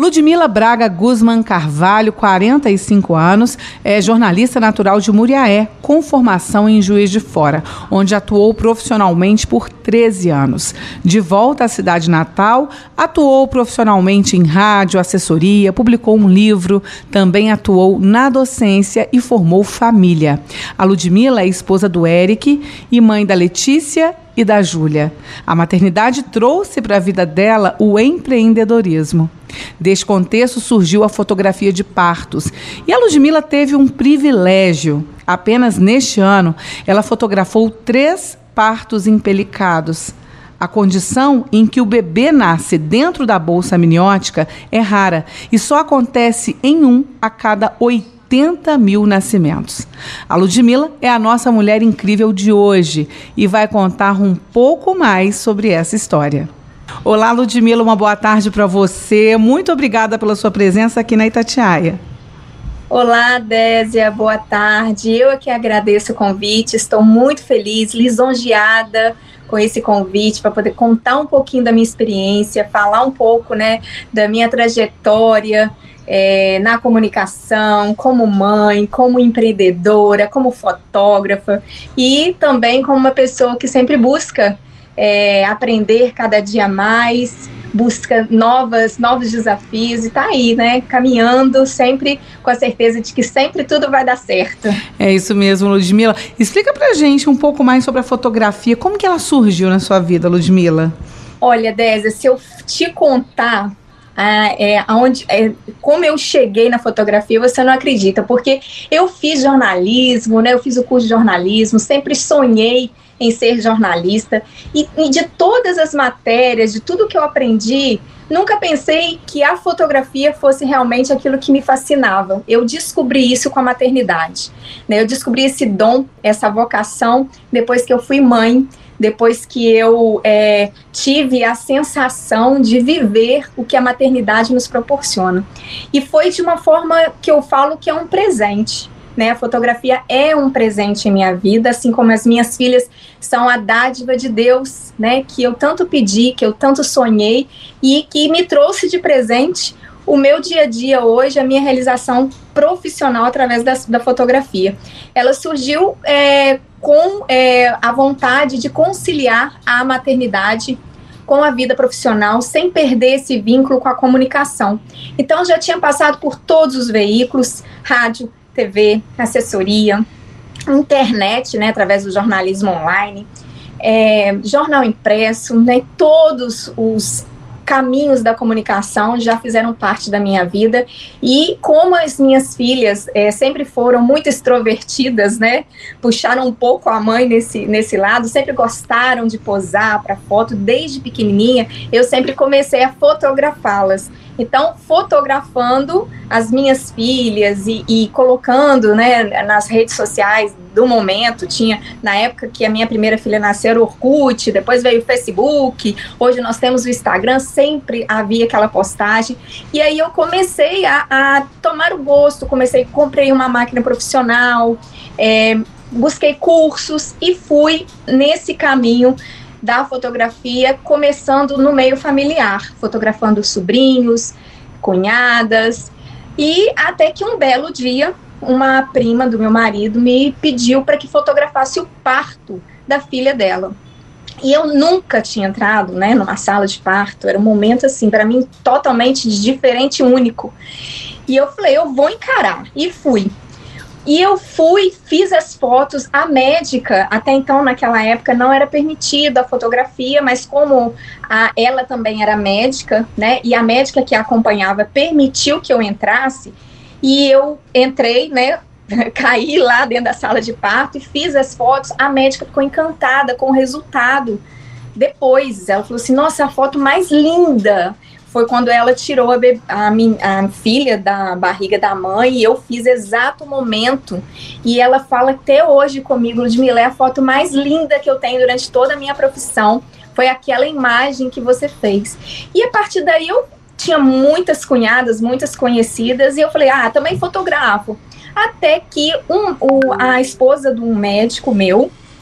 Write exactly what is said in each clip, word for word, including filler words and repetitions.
Ludmila Braga Guzman Carvalho, quarenta e cinco anos, é jornalista natural de Muriaé, com formação em Juiz de Fora, onde atuou profissionalmente por treze anos. De volta à cidade natal, atuou profissionalmente em rádio, assessoria, publicou um livro, também atuou na docência e formou família. A Ludmila é esposa do Eric e mãe da Letícia e da Júlia. A maternidade trouxe para a vida dela o empreendedorismo. Deste contexto surgiu a fotografia de partos. E a Ludmila teve um privilégio. Apenas neste ano, ela fotografou três partos impelicados. A condição em que o bebê nasce dentro da bolsa amniótica é rara e só acontece em um a cada oitenta mil nascimentos. A Ludmila é a nossa mulher incrível de hoje e vai contar um pouco mais sobre essa história. Olá, Ludmila, uma boa tarde para você. Muito obrigada pela sua presença aqui na Itatiaia. Olá, Désia, boa tarde. Eu é que agradeço o convite, estou muito feliz, lisonjeada com esse convite para poder contar um pouquinho da minha experiência, falar um pouco, né, da minha trajetória é, na comunicação, como mãe, como empreendedora, como fotógrafa e também como uma pessoa que sempre busca É, aprender cada dia mais, busca novas, novos desafios e tá aí, né, caminhando sempre com a certeza de que sempre tudo vai dar certo. É isso mesmo, Ludmila. Explica pra gente um pouco mais sobre a fotografia, como que ela surgiu na sua vida, Ludmila? Olha, Désia, se eu te contar Ah, é, aonde, é, como eu cheguei na fotografia, você não acredita, porque eu fiz jornalismo, né, eu fiz o curso de jornalismo, sempre sonhei em ser jornalista, e, e de todas as matérias, de tudo que eu aprendi, nunca pensei que a fotografia fosse realmente aquilo que me fascinava. Eu descobri isso com a maternidade, né, eu descobri esse dom, essa vocação, depois que eu fui mãe, depois que eu é, tive a sensação de viver o que a maternidade nos proporciona. E foi de uma forma que eu falo que é um presente, né? A fotografia é um presente em minha vida, assim como as minhas filhas são a dádiva de Deus, né? Que eu tanto pedi, que eu tanto sonhei e que me trouxe de presente o meu dia a dia hoje, a minha realização profissional através da, da fotografia. Ela surgiu é, com é, a vontade de conciliar a maternidade com a vida profissional, sem perder esse vínculo com a comunicação. Então, já tinha passado por todos os veículos, rádio, T V, assessoria, internet, né, através do jornalismo online, é, jornal impresso, né, todos os caminhos da comunicação já fizeram parte da minha vida e como as minhas filhas é, sempre foram muito extrovertidas, né, puxaram um pouco a mãe nesse, nesse lado, sempre gostaram de posar para foto, desde pequenininha eu sempre comecei a fotografá-las. Então, fotografando as minhas filhas e, e colocando, né, nas redes sociais do momento, tinha, na época que a minha primeira filha nasceu, o Orkut, depois veio o Facebook, hoje nós temos o Instagram, sempre havia aquela postagem, e aí eu comecei a, a tomar o gosto, comecei, comprei uma máquina profissional, é, busquei cursos e fui nesse caminho da fotografia, começando no meio familiar, fotografando sobrinhos, cunhadas, e até que um belo dia, uma prima do meu marido me pediu para que fotografasse o parto da filha dela. E eu nunca tinha entrado, né, numa sala de parto, era um momento, assim, para mim, totalmente diferente e único. E eu falei, eu vou encarar, e fui. E eu fui, fiz as fotos, a médica, até então naquela época não era permitida a fotografia, mas como a, ela também era médica, né, e a médica que a acompanhava permitiu que eu entrasse, e eu entrei, né, caí lá dentro da sala de parto e fiz as fotos, a médica ficou encantada com o resultado. Depois, ela falou assim, nossa, a foto mais linda foi quando ela tirou a, a, a filha da barriga da mãe e eu fiz exato momento. E ela fala até hoje comigo, Ludmila, é a foto mais linda que eu tenho durante toda a minha profissão. Foi aquela imagem que você fez. E a partir daí eu tinha muitas cunhadas, muitas conhecidas, e eu falei, ah, também fotografo. Até que um, o, a esposa de um médico meu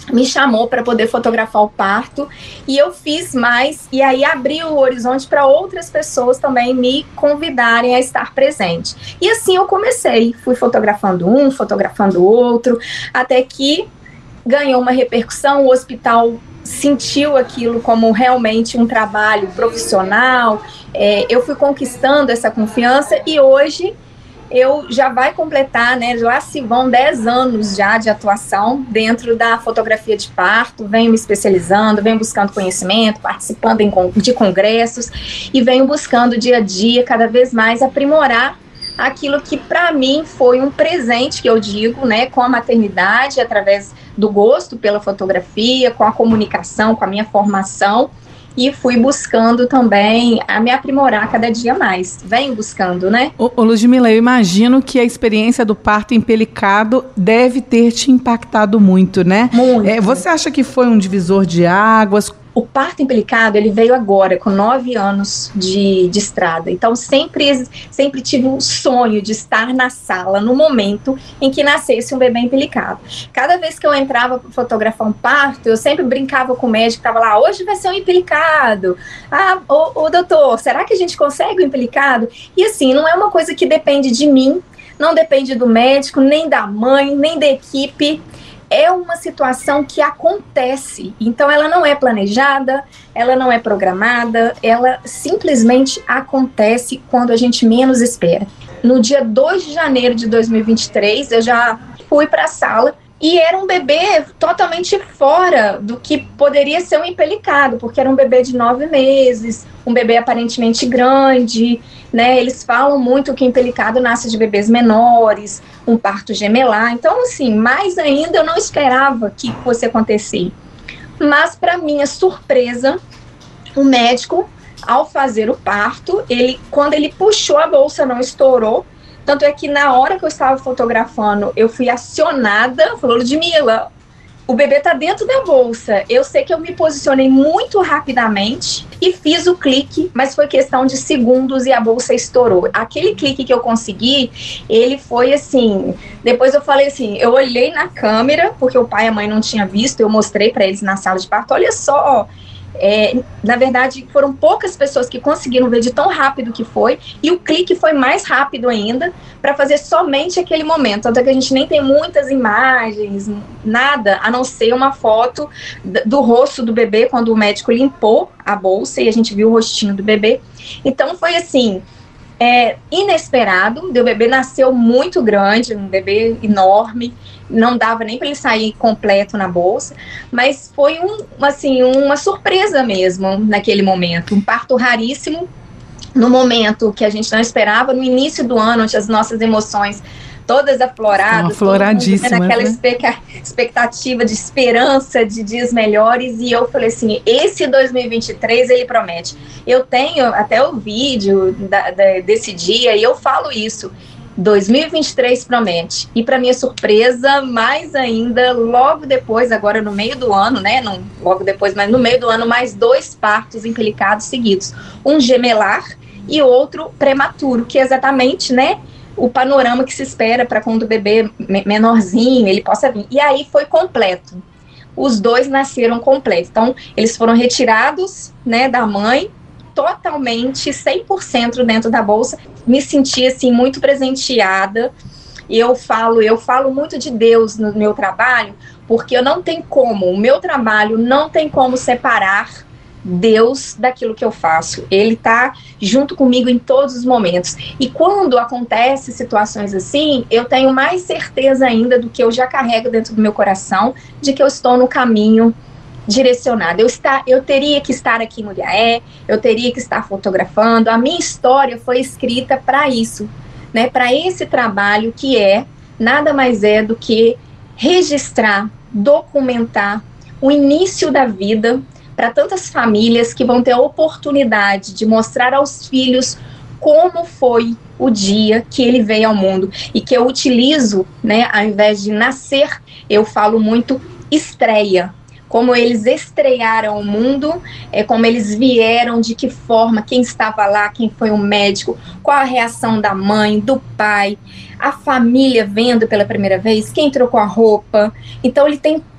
me chamou para poder fotografar o parto, e eu fiz mais, e aí abri o horizonte para outras pessoas também me convidarem a estar presente. E assim eu comecei, fui fotografando um, fotografando outro, até que ganhou uma repercussão, o hospital sentiu aquilo como realmente um trabalho profissional, é, eu fui conquistando essa confiança, e hoje eu já vai completar, né, lá se vão dez anos já de atuação dentro da fotografia de parto, venho me especializando, venho buscando conhecimento, participando em, de congressos, e venho buscando dia a dia cada vez mais aprimorar aquilo que para mim foi um presente, que eu digo, né, com a maternidade, através do gosto pela fotografia, com a comunicação, com a minha formação, e fui buscando também a me aprimorar cada dia mais. Venho buscando, né? Ô, ô Ludmila, eu imagino que a experiência do parto empelicado deve ter te impactado muito, né? Muito. É, você acha que foi um divisor de águas? O parto empelicado, ele veio agora, com nove anos de, de estrada. Então, sempre, sempre tive um sonho de estar na sala no momento em que nascesse um bebê empelicado. Cada vez que eu entrava para fotografar um parto, eu sempre brincava com o médico que estava lá, hoje vai ser um empelicado. Ah, ô, ô doutor, será que a gente consegue um empelicado? E assim, não é uma coisa que depende de mim, não depende do médico, nem da mãe, nem da equipe. É uma situação que acontece, então ela não é planejada, ela não é programada, ela simplesmente acontece quando a gente menos espera. No dia dois de janeiro de dois mil e vinte e três, eu já fui para a sala e era um bebê totalmente fora do que poderia ser um empelicado, porque era um bebê de nove meses, um bebê aparentemente grande, né? Eles falam muito que empelicado nasce de bebês menores, um parto gemelar. Então, assim, mais ainda eu não esperava que fosse acontecer. Mas, para minha surpresa, o médico, ao fazer o parto, ele, quando ele puxou a bolsa, não estourou. Tanto é que na hora que eu estava fotografando, eu fui acionada, falou, Ludmila, o bebê tá dentro da bolsa. Eu sei que eu me posicionei muito rapidamente e fiz o clique, mas foi questão de segundos e a bolsa estourou. Aquele clique que eu consegui, ele foi assim, depois eu falei assim, eu olhei na câmera, porque o pai e a mãe não tinham visto, eu mostrei para eles na sala de parto, olha só, É, na verdade, foram poucas pessoas que conseguiram ver de tão rápido que foi, e o clique foi mais rápido ainda, para fazer somente aquele momento. Tanto é que a gente nem tem muitas imagens, nada, a não ser uma foto do rosto do bebê, quando o médico limpou a bolsa, e a gente viu o rostinho do bebê. Então, foi assim, é, inesperado, o bebê nasceu muito grande, um bebê enorme, não dava nem para ele sair completo na bolsa, mas foi um, assim, uma surpresa mesmo naquele momento, um parto raríssimo, no momento que a gente não esperava, no início do ano, onde as nossas emoções todas afloradas, afloradíssimas, todo mundo, né, naquela né? expectativa de esperança de dias melhores, e eu falei assim, esse dois mil e vinte e três ele promete. Eu tenho até o vídeo da, da, desse dia, e eu falo isso, dois mil e vinte e três promete. E para minha surpresa, mais ainda, logo depois, agora no meio do ano, né, não logo depois, mas no meio do ano, mais dois partos impelicados seguidos, um gemelar e outro prematuro, que é exatamente, né, o panorama que se espera para quando o bebê menorzinho, ele possa vir. E aí foi completo. Os dois nasceram completos. Então, eles foram retirados, né, da mãe, totalmente, cem por cento dentro da bolsa. Me senti, assim, muito presenteada. E eu falo, eu falo muito de Deus no meu trabalho, porque eu não tenho como, o meu trabalho não tem como separar Deus daquilo que eu faço. Ele está junto comigo em todos os momentos. E quando acontecem situações assim, eu tenho mais certeza ainda do que eu já carrego dentro do meu coração, de que eu estou no caminho direcionado. Eu, está, eu teria que estar aqui em Muriaé, eu teria que estar fotografando. A minha história foi escrita para isso, né? Para esse trabalho que é, nada mais é do que registrar, documentar o início da vida para tantas famílias que vão ter a oportunidade de mostrar aos filhos como foi o dia que ele veio ao mundo, e que eu utilizo, né, ao invés de nascer, eu falo muito estreia, como eles estrearam ao mundo, é, como eles vieram, de que forma, quem estava lá, quem foi o médico, qual a reação da mãe, do pai, a família vendo pela primeira vez, quem trocou a roupa. Então ele tem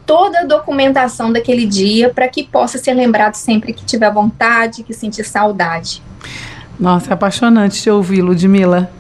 toda a documentação daquele dia para que possa ser lembrado sempre que tiver vontade, que sentir saudade. Nossa, é apaixonante te ouvir, Ludmila.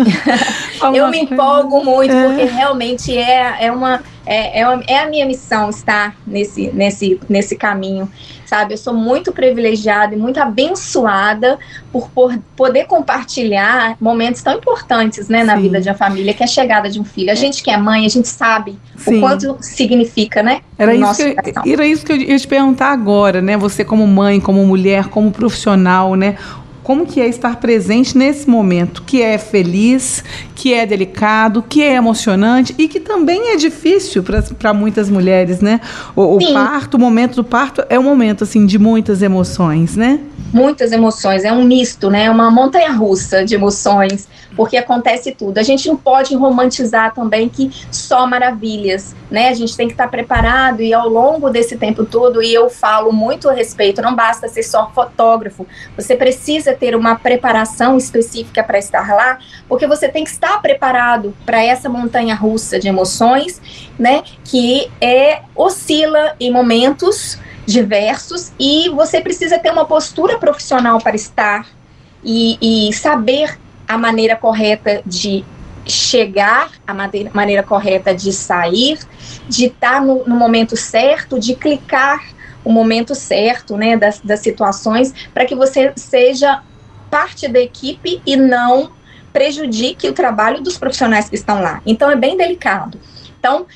Eu me empolgo muito, é. porque realmente é, é, uma, é, é, uma, é a minha missão estar nesse, nesse, nesse caminho, sabe? Eu sou muito privilegiada e muito abençoada por, por poder compartilhar momentos tão importantes, né, na Sim. vida de uma família, que é a chegada de um filho. A gente que é mãe, a gente sabe Sim. o quanto significa, né? Era isso, que, era isso que eu ia te perguntar agora, né? Você como mãe, como mulher, como profissional, né? Como que é estar presente nesse momento, que é feliz, que é delicado, que é emocionante e que também é difícil para muitas mulheres, né? O, o parto, o momento do parto é um momento, assim, de muitas emoções, né? Muitas emoções, é um misto, né? É uma montanha-russa de emoções, porque acontece tudo. A gente não pode romantizar também que só maravilhas, né? A gente tem que estar preparado e ao longo desse tempo todo, e eu falo muito a respeito, não basta ser só fotógrafo, você precisa ter uma preparação específica para estar lá, porque você tem que estar preparado para essa montanha-russa de emoções, né? Que é, oscila em momentos diversos e você precisa ter uma postura profissional para estar e, e saber a maneira correta de chegar, a maneira, maneira correta de sair, de estar no, no momento certo, de clicar o momento certo, né, das, das situações, para que você seja parte da equipe e não prejudique o trabalho dos profissionais que estão lá. Então é bem delicado. Então,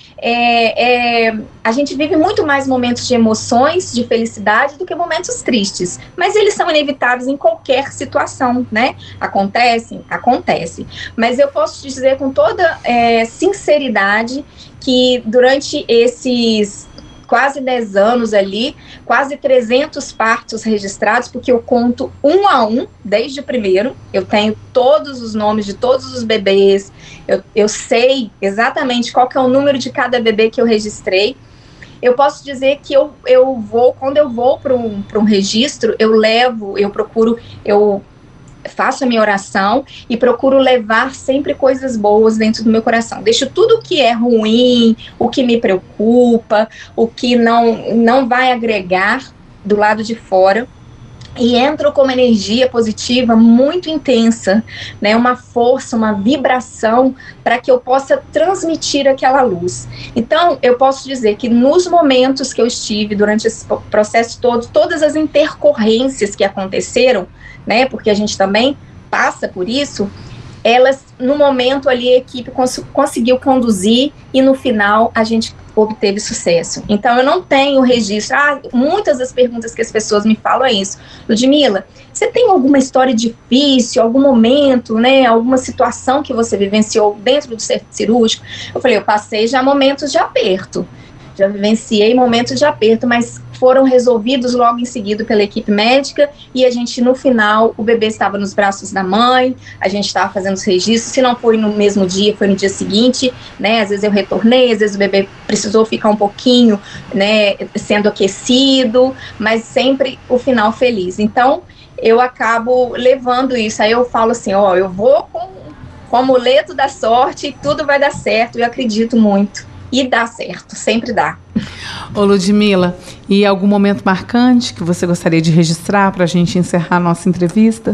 é, é, a gente vive muito mais momentos de emoções, de felicidade, do que momentos tristes. Mas eles são inevitáveis em qualquer situação, né? Acontecem? Acontece. Mas eu posso dizer com toda é, sinceridade que durante esses quase dez anos ali, quase trezentos partos registrados, porque eu conto um a um, desde o primeiro, eu tenho todos os nomes de todos os bebês, eu, eu sei exatamente qual que é o número de cada bebê que eu registrei. Eu posso dizer que eu, eu vou, quando eu vou para um, para um registro, eu levo, eu procuro, eu faço a minha oração e procuro levar sempre coisas boas dentro do meu coração. Deixo tudo que é ruim, o que me preocupa, o que não, não vai agregar do lado de fora, e entro com uma energia positiva muito intensa, né, uma força, uma vibração para que eu possa transmitir aquela luz. Então, eu posso dizer que nos momentos que eu estive durante esse processo todo, todas as intercorrências que aconteceram, né, porque a gente também passa por isso, elas, no momento ali, a equipe cons- conseguiu conduzir e no final a gente obteve sucesso. Então, eu não tenho registro. Ah, muitas das perguntas que as pessoas me falam é isso. Ludmila, você tem alguma história difícil, algum momento, né, alguma situação que você vivenciou dentro do centro cirúrgico? Eu falei, eu passei já momentos de aperto. Já vivenciei momentos de aperto, mas foram resolvidos logo em seguida pela equipe médica e a gente, no final, o bebê estava nos braços da mãe, a gente estava fazendo os registros, se não foi no mesmo dia, foi no dia seguinte, né, às vezes eu retornei, às vezes o bebê precisou ficar um pouquinho, né, sendo aquecido, mas sempre o final feliz. Então, eu acabo levando isso, aí eu falo assim, ó, eu vou com, com o amuleto da sorte e tudo vai dar certo, eu acredito muito. E dá certo, sempre dá. Ô Ludmila, e algum momento marcante que você gostaria de registrar para a gente encerrar a nossa entrevista?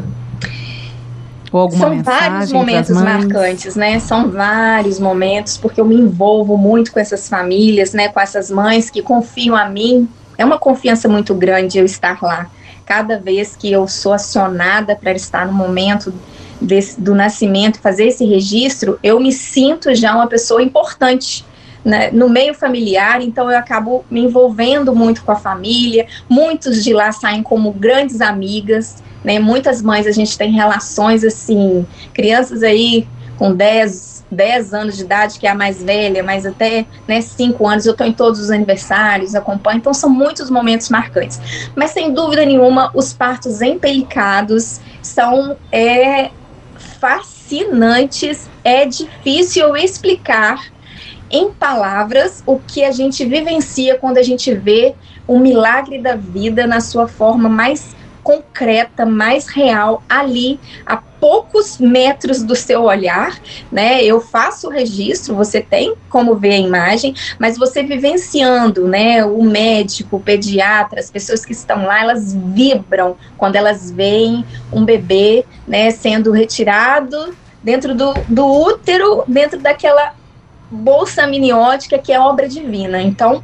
Ou alguma São vários momentos marcantes, né? São vários momentos, porque eu me envolvo muito com essas famílias, né? Com essas mães que confiam a mim. É uma confiança muito grande eu estar lá. Cada vez que eu sou acionada para estar no momento desse, do nascimento, fazer esse registro, eu me sinto já uma pessoa importante, né, no meio familiar, então eu acabo me envolvendo muito com a família, muitos de lá saem como grandes amigas, né, muitas mães a gente tem relações assim, crianças aí com dez, dez anos de idade, que é a mais velha, mas até, né, cinco anos, eu estou em todos os aniversários, acompanho, então são muitos momentos marcantes, mas sem dúvida nenhuma, os partos empelicados são é, fascinantes, é difícil eu explicar em palavras o que a gente vivencia quando a gente vê o milagre da vida na sua forma mais concreta, mais real, ali, a poucos metros do seu olhar, né? Eu faço o registro, você tem como ver a imagem, mas você vivenciando, né? O médico, o pediatra, as pessoas que estão lá, elas vibram quando elas veem um bebê, né, sendo retirado dentro do, do útero, dentro daquela bolsa amniótica que é obra divina. Então,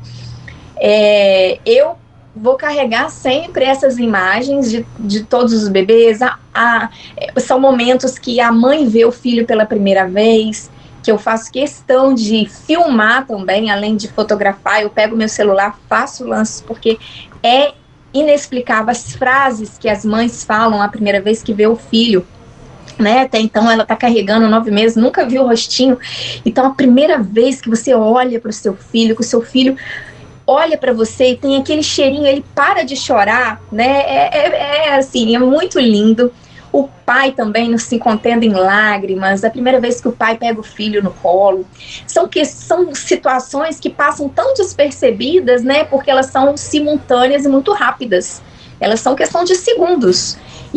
é, eu vou carregar sempre essas imagens de, de todos os bebês. A, a, são momentos que a mãe vê o filho pela primeira vez, que eu faço questão de filmar também, além de fotografar. Eu pego meu celular, faço lanços, porque é inexplicável as frases que as mães falam a primeira vez que vê o filho. Né? Até então ela está carregando nove meses, nunca viu o rostinho. Então a primeira vez que você olha para o seu filho, que o seu filho olha para você e tem aquele cheirinho, ele para de chorar, né? É, é, é assim, é muito lindo. O pai também não se contendo em lágrimas, a primeira vez que o pai pega o filho no colo. São, que, são situações que passam tão despercebidas, né? Porque elas são simultâneas e muito rápidas. Elas são questão de segundos.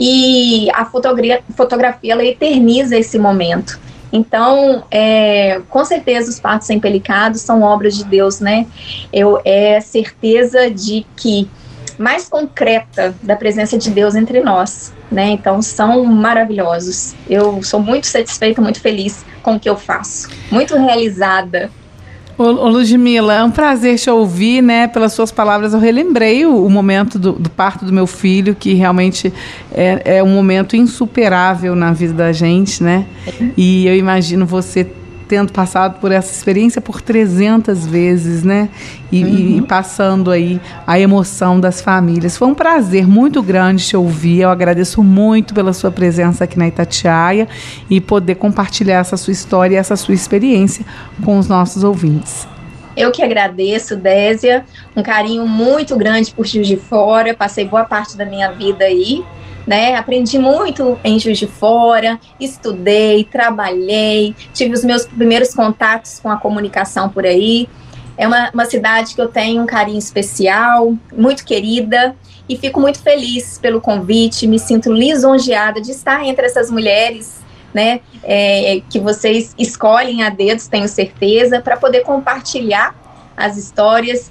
E a fotografia, fotografia ela eterniza esse momento. Então, é, com certeza, os partos sem pelicados são obras de Deus, né? Eu, é certeza de que, mais concreta, da presença de Deus entre nós, né? Então, são maravilhosos. Eu sou muito satisfeita, muito feliz com o que eu faço. Muito realizada. Ô, ô Ludmila, é um prazer te ouvir, né? Pelas suas palavras, eu relembrei o, o momento do, do parto do meu filho, que realmente é, é um momento insuperável na vida da gente, né? E eu imagino você tendo passado por essa experiência por trezentas vezes, né? E, uhum. e passando aí a emoção das famílias. Foi um prazer muito grande te ouvir. Eu agradeço muito pela sua presença aqui na Itatiaia e poder compartilhar essa sua história e essa sua experiência com os nossos ouvintes. Eu que agradeço, Désia. Um carinho muito grande por Juiz de Fora. Passei boa parte da minha vida aí. Né? Aprendi muito em Juiz de Fora, estudei, trabalhei, tive os meus primeiros contatos com a comunicação por aí. É uma, uma cidade que eu tenho um carinho especial, muito querida, e fico muito feliz pelo convite, me sinto lisonjeada de estar entre essas mulheres, né, é, que vocês escolhem a dedos, tenho certeza, para poder compartilhar as histórias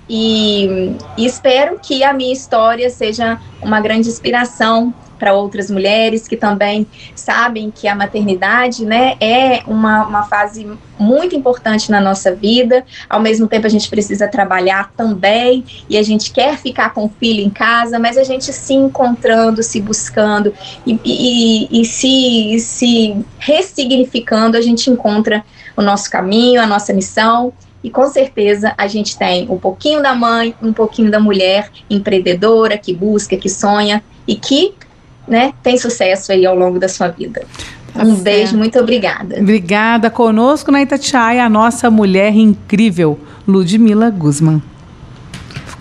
e, e espero que a minha história seja uma grande inspiração para outras mulheres que também sabem que a maternidade, né, é uma, uma fase muito importante na nossa vida. Ao mesmo tempo a gente precisa trabalhar também e a gente quer ficar com o filho em casa, mas a gente se encontrando, se buscando e, e, e se, se ressignificando, a gente encontra o nosso caminho, a nossa missão. E com certeza a gente tem um pouquinho da mãe, um pouquinho da mulher empreendedora, que busca, que sonha e que, né, tem sucesso aí ao longo da sua vida. Tá um certo. Beijo, muito obrigada. Obrigada. Conosco na Itatiaia, a nossa mulher incrível, Ludmila Guzmán.